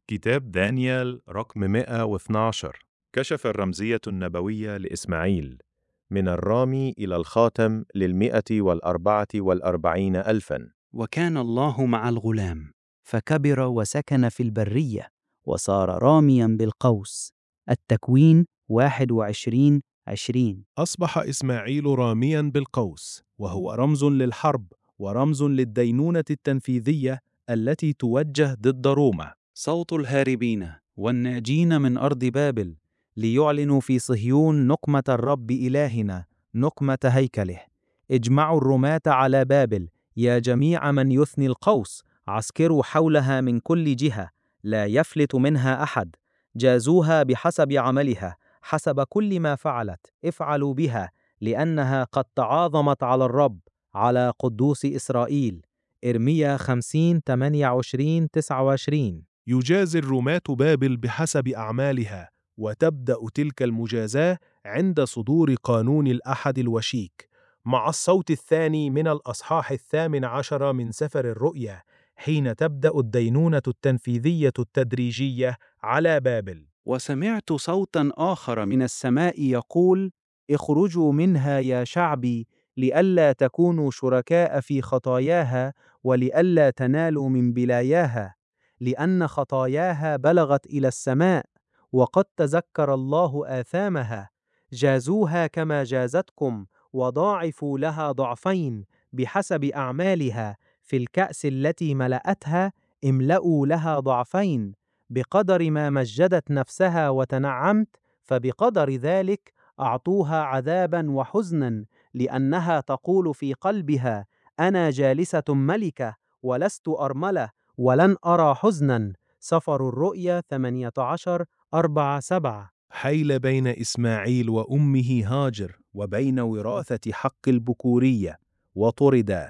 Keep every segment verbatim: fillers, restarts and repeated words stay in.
كتاب دانيال رقم مئة واثني عشر. كشف الرمزية النبوية لإسماعيل من الرامي إلى الخاتم للمئة والأربعة والأربعين ألفاً. وكان الله مع الغلام، فكبر وسكن في البرية، وصار راميا بالقوس. التكوين واحد وعشرين عشرين. أصبح إسماعيل راميا بالقوس، وهو رمز للحرب ورمز للدينونة التنفيذية التي توجه ضد روما. صوت الهاربين والناجين من أرض بابل، ليعلنوا في صهيون نقمة الرب إلهنا، نقمة هيكله. اجمعوا الرماة على بابل، يا جميع من يثني القوس، عسكروا حولها من كل جهة، لا يفلت منها أحد. جازوها بحسب عملها، حسب كل ما فعلت افعلوا بها، لأنها قد تعاظمت على الرب، على قدوس إسرائيل. إرميا خمسين ثمانية وعشرين تسعة وعشرين. يجازي الرماة بابل بحسب أعمالها، وتبدأ تلك المجازاة عند صدور قانون الأحد الوشيك، مع الصوت الثاني من الأصحاح الثامن عشر من سفر الرؤيا، حين تبدأ الدينونة التنفيذية التدريجية على بابل. وسمعت صوتا آخر من السماء يقول: اخرجوا منها يا شعبي، لئلا تكونوا شركاء في خطاياها، ولئلا تنالوا من بلاياها، لأن خطاياها بلغت إلى السماء، وقد تذكر الله آثامها. جازوها كما جازتكم، وضاعفوا لها ضعفين بحسب أعمالها. في الكأس التي ملأتها املأوا لها ضعفين، بقدر ما مجدت نفسها وتنعمت، فبقدر ذلك أعطوها عذابا وحزنا، لأنها تقول في قلبها: أنا جالسة ملكة، ولست أرملة، ولن أرى حزنا. سفر الرؤيا ثمانية عشر أربعة سبعة. حيل بين إسماعيل وأمه هاجر، وبين وراثة حق البكورية، وطردا.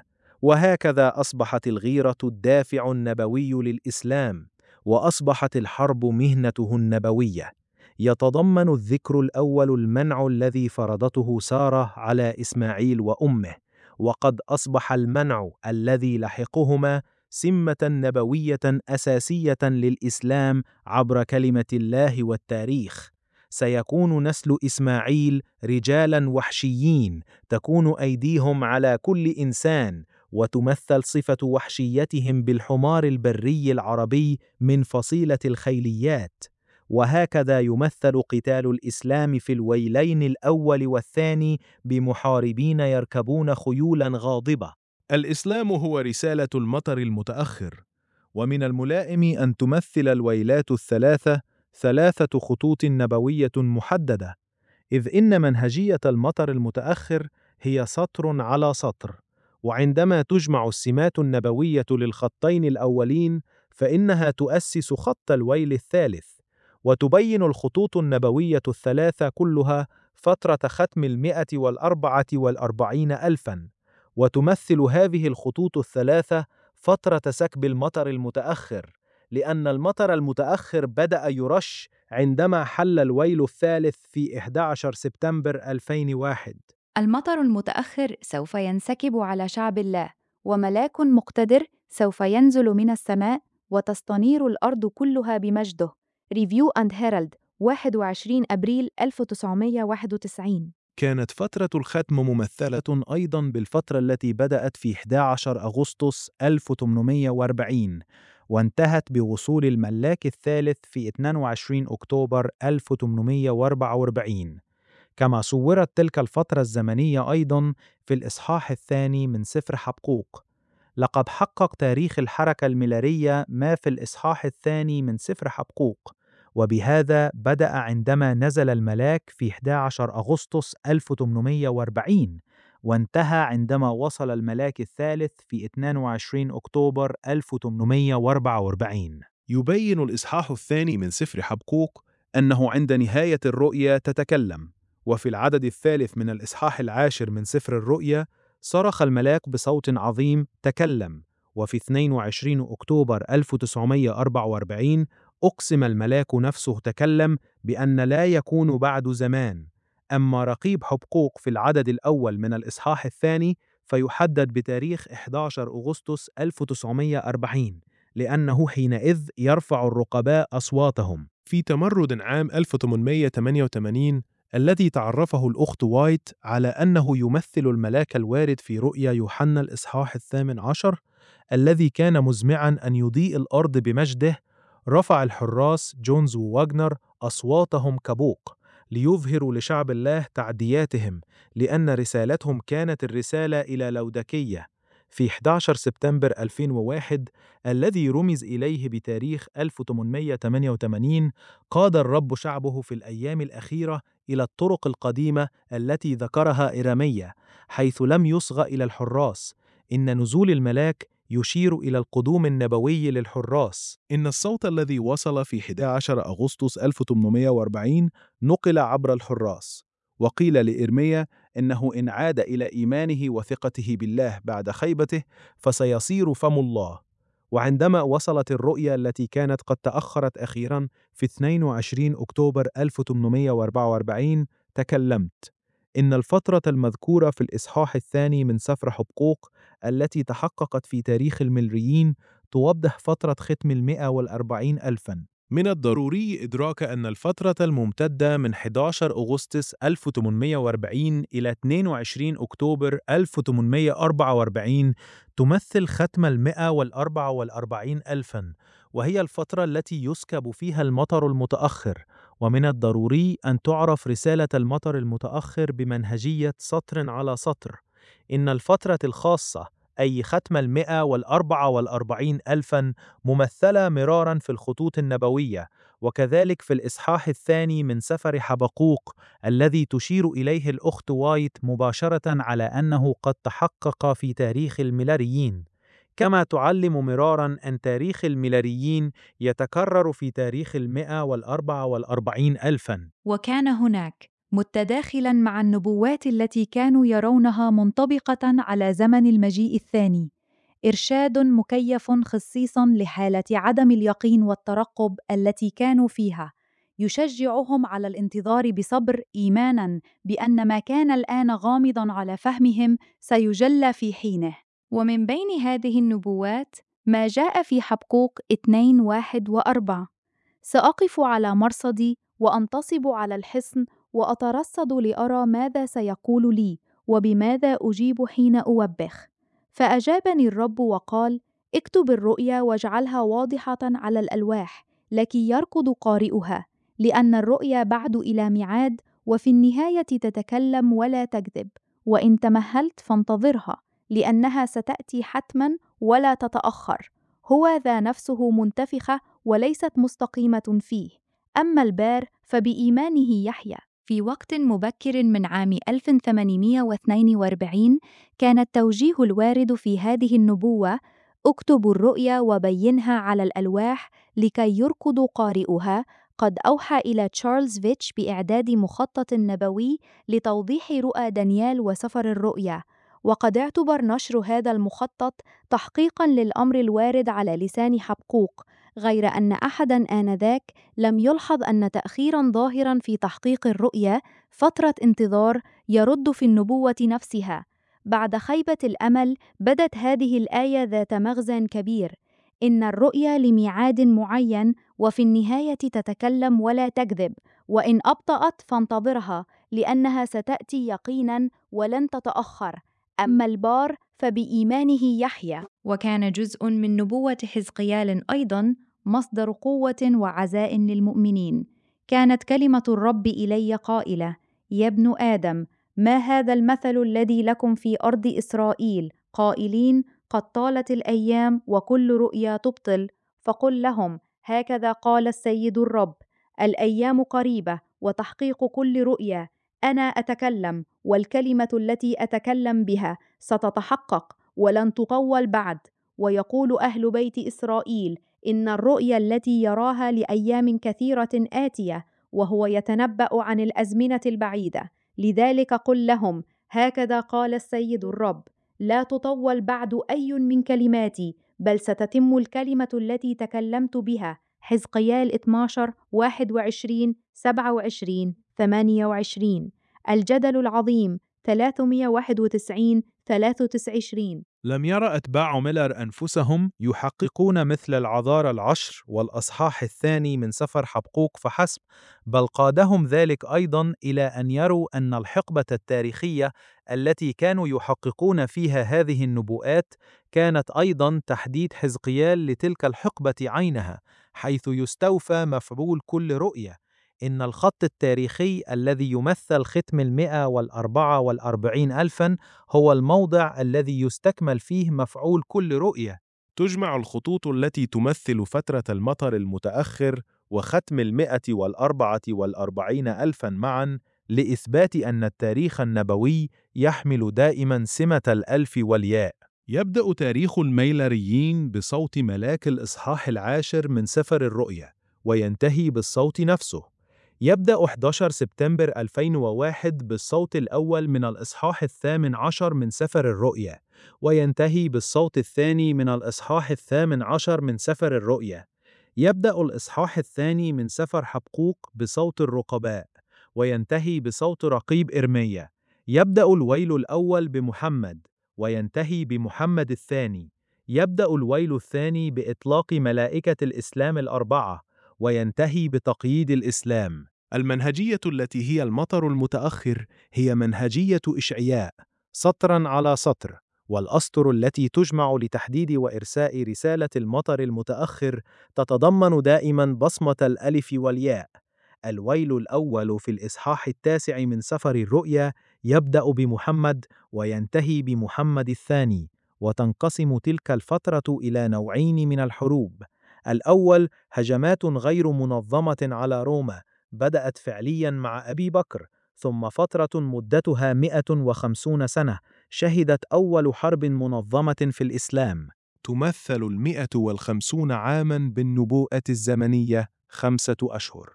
وهكذا أصبحت الغيرة الدافع النبوي للإسلام، وأصبحت الحرب مهنته النبوية. يتضمن الذكر الأول المنع الذي فرضته سارة على إسماعيل وأمه، وقد أصبح المنع الذي لحقهما سمة نبوية أساسية للإسلام عبر كلمة الله والتاريخ. سيكون نسل إسماعيل رجالا وحشيين، تكون أيديهم على كل إنسان، وتمثل صفة وحشيتهم بالحمار البري العربي من فصيلة الخيليات. وهكذا يمثل قتال الإسلام في الويلين الأول والثاني بمحاربين يركبون خيولا غاضبة. الإسلام هو رسالة المطر المتأخر، ومن الملائم أن تمثل الويلات الثلاثة ثلاثة خطوط نبوية محددة، إذ إن منهجية المطر المتأخر هي سطر على سطر، وعندما تجمع السمات النبوية للخطين الأولين فإنها تؤسس خط الويل الثالث، وتبين الخطوط النبوية الثلاثة كلها فترة ختم المئة والأربعة والأربعين ألفاً، وتمثل هذه الخطوط الثلاثة فترة سكب المطر المتأخر، لأن المطر المتأخر بدأ يرش عندما حل الويل الثالث في أحد عشر سبتمبر ألفين وواحد. المطر المتأخر سوف ينسكب على شعب الله، وملاك مقتدر سوف ينزل من السماء، وتستنير الأرض كلها بمجده. ريفيو أند هيرالد واحد وعشرين أبريل ألف وتسعمائة وواحد وتسعين. كانت فترة الختم ممثلة أيضاً بالفترة التي بدأت في أحد عشر أغسطس ألف وثمانمائة وأربعين، وانتهت بوصول الملاك الثالث في اثنين وعشرين أكتوبر ألف وثمانمائة وأربعة وأربعين. كما صورت تلك الفترة الزمنية أيضاً في الإصحاح الثاني من سفر حبقوق. لقد حقق تاريخ الحركة الميلادية ما في الإصحاح الثاني من سفر حبقوق، وبهذا بدأ عندما نزل الملاك في أحد عشر أغسطس ألف وثمانمائة وأربعين، وانتهى عندما وصل الملاك الثالث في اثنين وعشرين أكتوبر ألف وثمانمائة وأربعة وأربعين. يبين الإصحاح الثاني من سفر حبقوق أنه عند نهاية الرؤيا تتكلم. وفي العدد الثالث من الإصحاح العاشر من سفر الرؤيا صرخ الملاك بصوت عظيم: تكلم. وفي اثنين وعشرين أكتوبر ألف وتسعمائة وأربعة وأربعين أقسم الملاك نفسه تكلم بأن لا يكون بعد زمان. أما رقيب حبقوق في العدد الأول من الإصحاح الثاني فيحدد بتاريخ أحد عشر أغسطس ألف وتسعمائة وأربعين، لأنه حينئذ يرفع الرقباء أصواتهم. في تمرد عام ألف وثمانمائة وثمانية وثمانين الذي تعرفه الأخت وايت على أنه يمثل الملاك الوارد في رؤيا يوحنا الإصحاح الثامن عشر الذي كان مزمعاً أن يضيء الأرض بمجده، رفع الحراس جونز وواغنر أصواتهم كبوق ليظهروا لشعب الله تعدياتهم، لأن رسالتهم كانت الرسالة إلى لودكية. في أحد عشر سبتمبر ألفين وواحد الذي رمز إليه بتاريخ ألف وثمانمائة وثمانية وثمانين قاد الرب شعبه في الأيام الأخيرة إلى الطرق القديمة التي ذكرها إرميا، حيث لم يصغ إلى الحراس. إن نزول الملاك يشير إلى القدوم النبوي للحراس. إن الصوت الذي وصل في أحد عشر أغسطس ألف وثمانمائة وأربعين نقل عبر الحراس، وقيل لإرميا إنه إن عاد إلى إيمانه وثقته بالله بعد خيبته فسيصير فم الله. وعندما وصلت الرؤيا التي كانت قد تأخرت أخيراً في اثنين وعشرين أكتوبر ألف وثمانمائة وأربعة وأربعين تكلمت. إن الفترة المذكورة في الإصحاح الثاني من سفر حبقوق التي تحققت في تاريخ الملريين توضح فترة ختم المئة والأربعين ألفاً. من الضروري إدراك أن الفترة الممتدة من أحد عشر أغسطس ألف وثمانمائة وأربعين إلى اثنين وعشرين أكتوبر ألف وثمانمائة وأربعة وأربعين تمثل ختم المئة والأربعة والأربعين ألفاً، وهي الفترة التي يسكب فيها المطر المتأخر. ومن الضروري أن تعرف رسالة المطر المتأخر بمنهجية سطر على سطر. إن الفترة الخاصة أي ختم المئة والأربعة والأربعين ألفاً ممثلة مراراً في الخطوط النبوية، وكذلك في الإصحاح الثاني من سفر حبقوق الذي تشير إليه الأخت وايت مباشرة على أنه قد تحقق في تاريخ الميلاريين، كما تعلم مراراً أن تاريخ الميلاريين يتكرر في تاريخ المئة والأربعة والأربعين ألفاً. وكان هناك متداخلاً مع النبوات التي كانوا يرونها منطبقة على زمن المجيء الثاني إرشاد مكيف خصيصاً لحالة عدم اليقين والترقب التي كانوا فيها، يشجعهم على الانتظار بصبر إيماناً بأن ما كان الآن غامضاً على فهمهم سيجلى في حينه. ومن بين هذه النبوات ما جاء في حبقوق اثنين واحد وأربعة: سأقف على مرصدي وأنتصب على الحصن وأترصد لأرى ماذا سيقول لي وبماذا أجيب حين أوبخ. فأجابني الرب وقال: اكتب الرؤيا واجعلها واضحة على الألواح لكي يركض قارئها، لأن الرؤيا بعد إلى ميعاد، وفي النهاية تتكلم ولا تكذب. وإن تمهلت فانتظرها، لأنها ستأتي حتماً ولا تتأخر. هو ذا نفسه منتفخة وليست مستقيمة فيه، أما البار فبإيمانه يحيا. في وقت مبكر من عام ألف وثمانمائة واثنين وأربعين كان التوجيه الوارد في هذه النبوة: اكتبوا الرؤيا وبينها على الألواح لكي يركض قارئها، قد أوحى إلى تشارلز فيتش بإعداد مخطط نبوي لتوضيح رؤى دانيال وسفر الرؤيا، وقد اعتبر نشر هذا المخطط تحقيقاً للأمر الوارد على لسان حبقوق، غير أن أحداً آنذاك لم يلحظ أن تأخيراً ظاهراً في تحقيق الرؤيا فترة انتظار يرد في النبوة نفسها. بعد خيبة الأمل بدت هذه الآية ذات مغزى كبير: إن الرؤيا لميعاد معين، وفي النهاية تتكلم ولا تكذب، وإن أبطأت فانتظرها، لأنها ستأتي يقيناً ولن تتأخر، أما البار فبإيمانه يحيا. وكان جزء من نبوة حزقيال أيضاً مصدر قوة وعزاء للمؤمنين. كانت كلمة الرب إلي قائلة: يا ابن آدم، ما هذا المثل الذي لكم في أرض إسرائيل قائلين قد طالت الأيام وكل رؤيا تبطل؟ فقل لهم: هكذا قال السيد الرب، الأيام قريبة وتحقيق كل رؤيا. أنا أتكلم، والكلمة التي أتكلم بها ستتحقق ولن تطول بعد. ويقول أهل بيت إسرائيل: إن الرؤيا التي يراها لأيام كثيرة آتية، وهو يتنبأ عن الأزمنة البعيدة. لذلك قل لهم: هكذا قال السيد الرب، لا تطول بعد أي من كلماتي، بل ستتم الكلمة التي تكلمت بها. حزقيال اثنا عشر واحد وعشرين سبعة وعشرين ثمانية وعشرين. الجدل العظيم ثلاثمائة وواحد وتسعين ثلاثة وتسعين. لم يرى أتباع ميلر أنفسهم يحققون مثل العذارى العشر والأصحاح الثاني من سفر حبقوق فحسب، بل قادهم ذلك أيضاً إلى أن يروا أن الحقبة التاريخية التي كانوا يحققون فيها هذه النبوءات كانت أيضاً تحديد حزقيال لتلك الحقبة عينها، حيث يستوفى مفعول كل رؤية. إن الخط التاريخي الذي يمثل ختم المئة والأربعة والأربعين ألفاً هو الموضع الذي يستكمل فيه مفعول كل رؤية. تجمع الخطوط التي تمثل فترة المطر المتأخر وختم المئة والأربعة والأربعين ألفاً معاً لإثبات أن التاريخ النبوي يحمل دائماً سمة الألف والياء. يبدأ تاريخ الميلريين بصوت ملاك الإصحاح العاشر من سفر الرؤيا، وينتهي بالصوت نفسه. يبدأ أحد عشر سبتمبر ألفين وواحد بالصوت الأول من الإصحاح الثامن عشر من سفر الرؤيا، وينتهي بالصوت الثاني من الإصحاح الثامن عشر من سفر الرؤيا. يبدأ الإصحاح الثاني من سفر حبقوق بصوت الرقباء، وينتهي بصوت رقيب إرميا. يبدأ الويل الأول بمحمد، وينتهي بمحمد الثاني. يبدأ الويل الثاني بإطلاق ملائكة الإسلام الأربعة، وينتهي بتقييد الإسلام. المنهجية التي هي المطر المتأخر هي منهجية إشعياء سطراً على سطر، والأسطر التي تجمع لتحديد وإرساء رسالة المطر المتأخر تتضمن دائماً بصمة الألف والياء. الويل الأول في الإصحاح التاسع من سفر الرؤيا يبدأ بمحمد وينتهي بمحمد الثاني، وتنقسم تلك الفترة إلى نوعين من الحروب. الأول هجمات غير منظمة على روما بدأت فعلياً مع أبي بكر، ثم فترة مدتها مئة وخمسون سنة شهدت أول حرب منظمة في الإسلام. تمثل المئة والخمسون عاماً بالنبوءة الزمنية خمسة أشهر.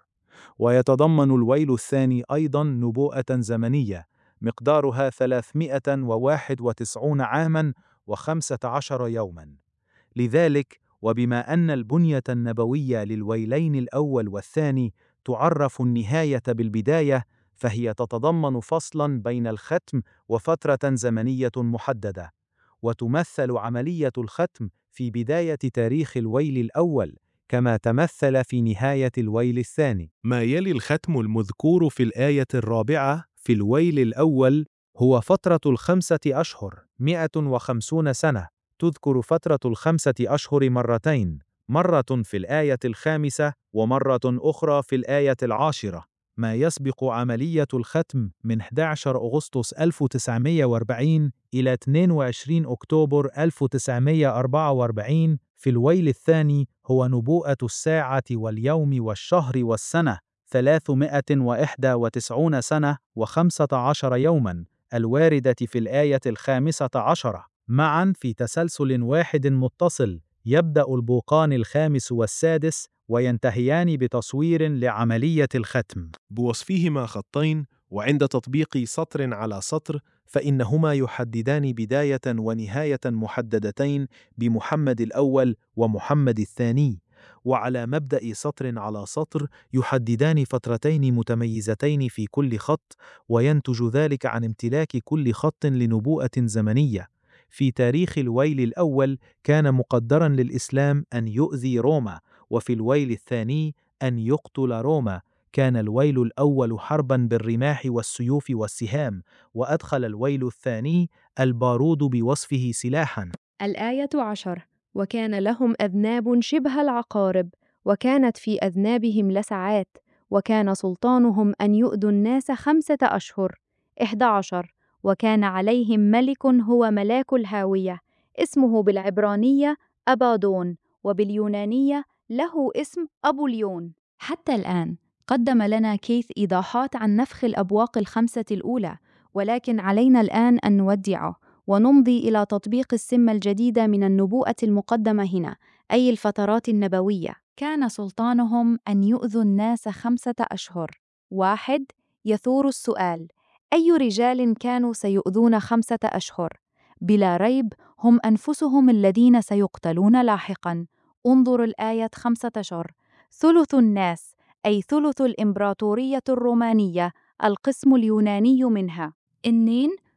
ويتضمن الويل الثاني أيضاً نبوءة زمنية مقدارها ثلاثمئة وواحد وتسعين عاماً وخمسة عشر يوماً. لذلك، وبما أن البنية النبوية للويلين الأول والثاني تعرف النهاية بالبداية، فهي تتضمن فصلاً بين الختم وفترة زمنية محددة. وتمثل عملية الختم في بداية تاريخ الويل الأول، كما تمثل في نهاية الويل الثاني. ما يلي الختم المذكور في الآية الرابعة في الويل الأول هو فترة الخمسة أشهر مئة وخمسون سنة. تذكر فترة الخمسة أشهر مرتين، مرة في الآية الخامسة ومرة أخرى في الآية العاشرة. ما يسبق عملية الختم من أحد عشر أغسطس ألف وتسعمئة وأربعين إلى اثنين وعشرين أكتوبر ألف وتسعمئة وأربعة وأربعين في الويل الثاني هو نبوءة الساعة واليوم والشهر والسنة، ثلاثمئة وإحدى وتسعين سنة وخمسة عشر يوماً، الواردة في الآية الخامسة عشرة، معاً في تسلسل واحد متصل. يبدأ البوقان الخامس والسادس وينتهيان بتصوير لعملية الختم بوصفهما خطين، وعند تطبيق سطر على سطر فإنهما يحددان بداية ونهاية محددتين بمحمد الأول ومحمد الثاني، وعلى مبدأ سطر على سطر يحددان فترتين متميزتين في كل خط، وينتج ذلك عن امتلاك كل خط لنبوءة زمنية. في تاريخ الويل الأول كان مقدراً للإسلام أن يؤذي روما، وفي الويل الثاني أن يقتل روما. كان الويل الأول حرباً بالرماح والسيوف والسهام، وأدخل الويل الثاني البارود بوصفه سلاحاً. الآية عشر: وكان لهم أذناب شبه العقارب، وكانت في أذنابهم لسعات، وكان سلطانهم أن يؤذوا الناس خمسة أشهر. إحدى عشر: وكان عليهم ملك هو ملاك الهاوية، اسمه بالعبرانية أبادون، وباليونانية له اسم أبوليون. حتى الآن قدم لنا كيث إيضاحات عن نفخ الأبواق الخمسة الأولى، ولكن علينا الآن أن نودعه ونمضي إلى تطبيق السمة الجديدة من النبوءة المقدمة هنا، أي الفترات النبوية. كان سلطانهم أن يؤذوا الناس خمسة أشهر. واحد: يثور السؤال: أي رجال كانوا سيؤذون خمسة أشهر؟ بلا ريب هم أنفسهم الذين سيقتلون لاحقاً. انظر الآية خمسة أشهر: ثلث الناس، أي ثلث الإمبراطورية الرومانية، القسم اليوناني منها. اثنين: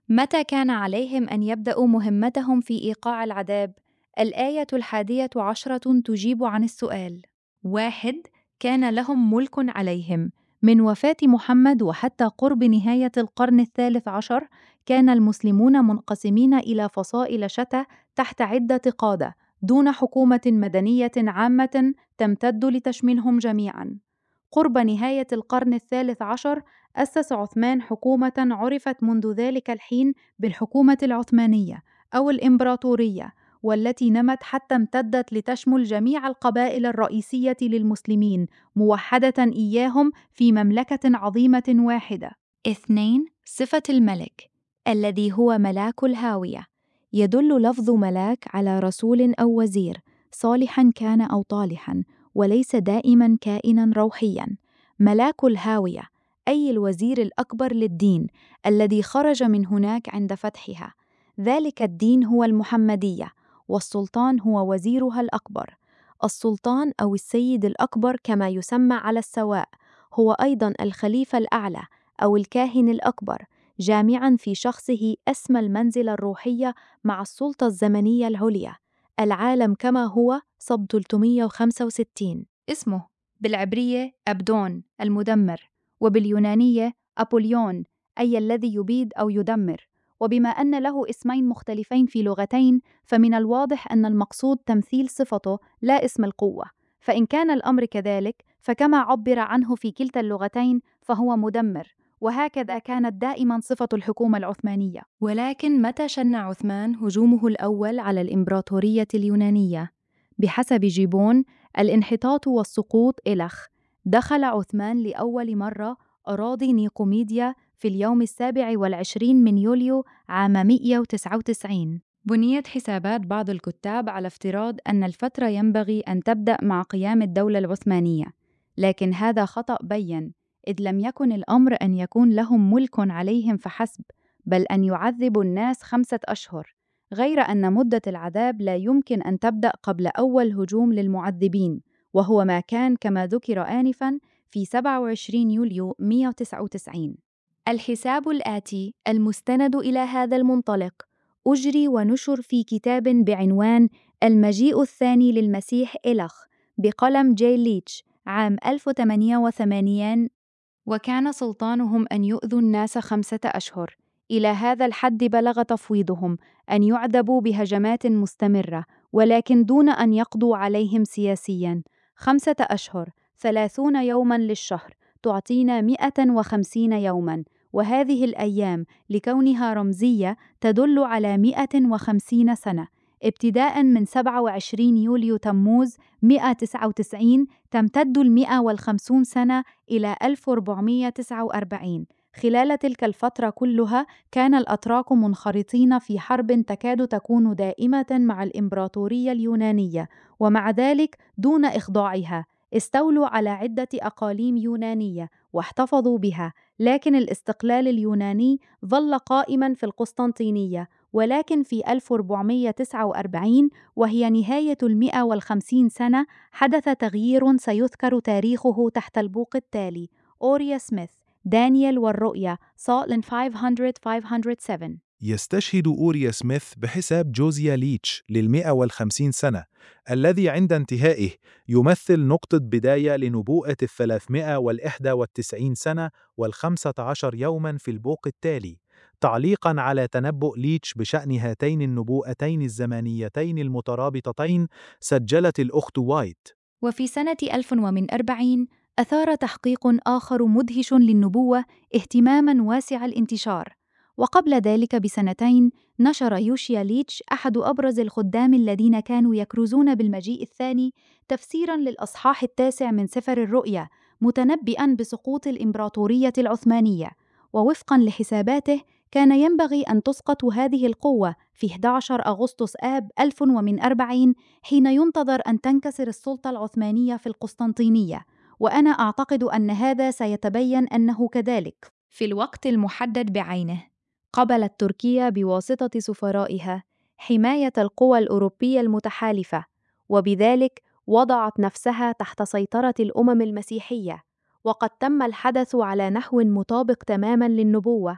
متى كان عليهم أن يبدأوا مهمتهم في إيقاع العذاب؟ الآية الحادية عشرة تجيب عن السؤال. واحد. كان لهم ملك عليهم. من وفاة محمد وحتى قرب نهاية القرن الثالث عشر، كان المسلمون منقسمين إلى فصائل شتى تحت عدة قادة، دون حكومة مدنية عامة تمتد لتشملهم جميعاً. قرب نهاية القرن الثالث عشر، أسس عثمان حكومة عرفت منذ ذلك الحين بالحكومة العثمانية أو الإمبراطورية، والتي نمت حتى امتدت لتشمل جميع القبائل الرئيسية للمسلمين، موحدة إياهم في مملكة عظيمة واحدة. اثنين. صفة الملك الذي هو ملاك الهاوية. يدل لفظ ملاك على رسول أو وزير، صالحاً كان أو طالحاً، وليس دائماً كائناً روحياً. ملاك الهاوية أي الوزير الأكبر للدين الذي خرج من هناك عند فتحها. ذلك الدين هو المحمدية، والسلطان هو وزيرها الأكبر. السلطان أو السيد الأكبر كما يسمى على السواء هو أيضاً الخليفة الأعلى أو الكاهن الأكبر، جامعاً في شخصه أسمى المنزلة الروحية مع السلطة الزمنية العليا. العالم كما هو صب ثلاثمئة وخمسة وستين. اسمه بالعبرية أبدون المدمر، وباليونانية أبوليون أي الذي يبيد أو يدمر. وبما أن له اسمين مختلفين في لغتين، فمن الواضح أن المقصود تمثيل صفته لا اسم القوة. فإن كان الأمر كذلك، فكما عبر عنه في كلتا اللغتين فهو مدمر، وهكذا كانت دائما صفة الحكومة العثمانية. ولكن متى شن عثمان هجومه الأول على الإمبراطورية اليونانية؟ بحسب جيبون، الانحطاط والسقوط إلخ. دخل عثمان لأول مرة أراضي نيقوميديا في اليوم السابع والعشرين من يوليو عام مئة وتسعة وتسعين. بنيت حسابات بعض الكتاب على افتراض أن الفترة ينبغي أن تبدأ مع قيام الدولة العثمانية، لكن هذا خطأ بين، إذ لم يكن الأمر أن يكون لهم ملك عليهم فحسب، بل أن يعذبوا الناس خمسة أشهر، غير أن مدة العذاب لا يمكن أن تبدأ قبل أول هجوم للمعذبين، وهو ما كان كما ذكر آنفاً في سبعة وعشرين يوليو مئة وتسعة وتسعين. الحساب الآتي المستند إلى هذا المنطلق أجري ونشر في كتاب بعنوان المجيء الثاني للمسيح إلخ بقلم جي ليتش عام ألف وثمانمئة وثمانين، وكان سلطانهم أن يؤذوا الناس خمسة أشهر. إلى هذا الحد بلغ تفويضهم أن يعذبوا بهجمات مستمرة، ولكن دون أن يقضوا عليهم سياسياً. خمسة أشهر، ثلاثون يوماً للشهر، تعطينا مئة وخمسين يوماً، وهذه الأيام لكونها رمزية تدل على مئة وخمسين سنة. ابتداءً من سبعة وعشرين يوليو تموز مئة وتسعة وتسعين تمتد المئة والخمسون سنة إلى ألف وأربعمئة وتسعة وأربعين. خلال تلك الفترة كلها كان الأتراك منخرطين في حرب تكاد تكون دائمة مع الإمبراطورية اليونانية، ومع ذلك دون إخضاعها استولوا على عدة أقاليم يونانية واحتفظوا بها، لكن الاستقلال اليوناني ظل قائماً في القسطنطينية. ولكن في ألف وأربعمئة وتسعة وأربعين، وهي نهاية المئة والخمسين سنة، حدث تغيير سيذكر تاريخه تحت البوق التالي: أوريا سميث، دانيال والرؤيا، صالن خمسمئة وخمسة وسبعة. يستشهد أوريا سميث بحساب جوزيا ليتش للمئة والخمسين سنة، الذي عند انتهائه يمثل نقطة بداية لنبوءة الثلاثمائة والإحدى والتسعين سنة والخمسة عشر يوماً في البوق التالي، تعليقاً على تنبؤ ليتش بشأن هاتين النبوءتين الزمنيتين المترابطتين. سجلت الأخت وايت: وفي سنة ألف وأربعين أثار تحقيق آخر مدهش للنبوة اهتماماً واسع الانتشار. وقبل ذلك بسنتين نشر يوشيا ليتش أحد أبرز الخدام الذين كانوا يكرزون بالمجيء الثاني تفسيراً للأصحاح التاسع من سفر الرؤيا، متنبئاً بسقوط الإمبراطورية العثمانية. ووفقاً لحساباته كان ينبغي أن تسقط هذه القوة في أحد عشر أغسطس آب ألف وأربعين، حين ينتظر أن تنكسر السلطة العثمانية في القسطنطينية، وأنا أعتقد أن هذا سيتبين أنه كذلك في الوقت المحدد بعينه. قبلت تركيا بواسطة سفرائها حماية القوى الأوروبية المتحالفة، وبذلك وضعت نفسها تحت سيطرة الأمم المسيحية، وقد تم الحدث على نحو مطابق تماماً للنبوة.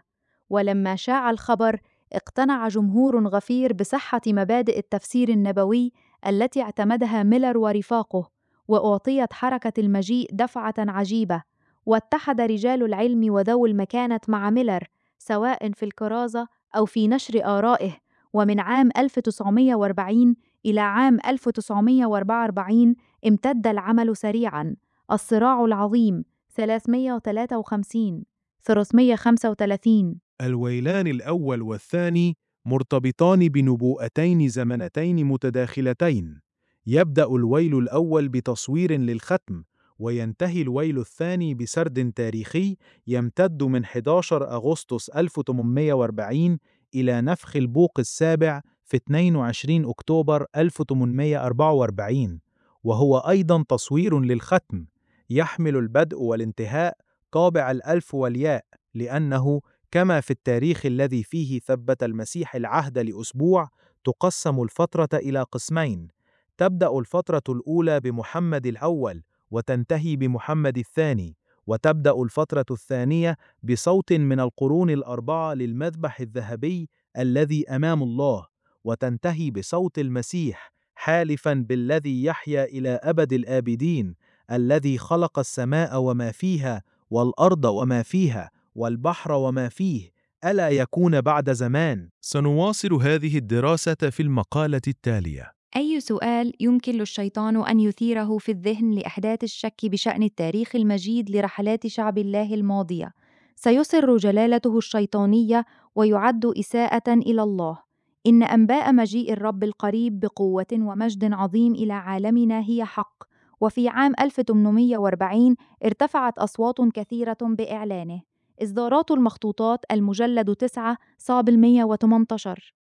ولما شاع الخبر اقتنع جمهور غفير بصحة مبادئ التفسير النبوي التي اعتمدها ميلر ورفاقه، وأعطيت حركة المجيء دفعة عجيبة، واتحد رجال العلم وذوي المكانة مع ميلر سواء في الكرازة أو في نشر آرائه. ومن عام ألف وتسعمائة وأربعين إلى عام ألف وتسعمائة وأربعة وأربعين امتد العمل سريعاً. الصراع العظيم ثلاثمائة وثلاثة وخمسين ثلاثمائة وخمسة وثلاثين. الويلان الأول والثاني مرتبطان بنبوءتين زمنتين متداخلتين. يبدأ الويل الأول بتصوير للختم، وينتهي الويل الثاني بسرد تاريخي يمتد من أحد عشر أغسطس ألف وثمانمائة وأربعين إلى نفخ البوق السابع في اثنين وعشرين أكتوبر ألف وثمانمائة وأربعة وأربعين، وهو أيضا تصوير للختم يحمل البدء والانتهاء طابع الألف والياء، لأنه كما في التاريخ الذي فيه ثبت المسيح العهد لأسبوع، تقسم الفترة إلى قسمين: تبدأ الفترة الأولى بمحمد الأول وتنتهي بمحمد الثاني، وتبدأ الفترة الثانية بصوت من القرون الأربعة للمذبح الذهبي الذي أمام الله، وتنتهي بصوت المسيح حالفاً بالذي يحيا إلى أبد الآبدين، الذي خلق السماء وما فيها والأرض وما فيها والبحر وما فيه، ألا يكون بعد زمان. سنواصل هذه الدراسة في المقالة التالية. أي سؤال يمكن للشيطان أن يثيره في الذهن لإحداث الشك بشأن التاريخ المجيد لرحلات شعب الله الماضية، سيصر جلالته الشيطانية ويعد إساءة إلى الله. إن أنباء مجيء الرب القريب بقوة ومجد عظيم إلى عالمنا هي حق، وفي عام ألف وثمانمائة وأربعين ارتفعت أصوات كثيرة بإعلانه. إصدارات المخطوطات المجلد تسعة صاب المئة وثمانية عشر.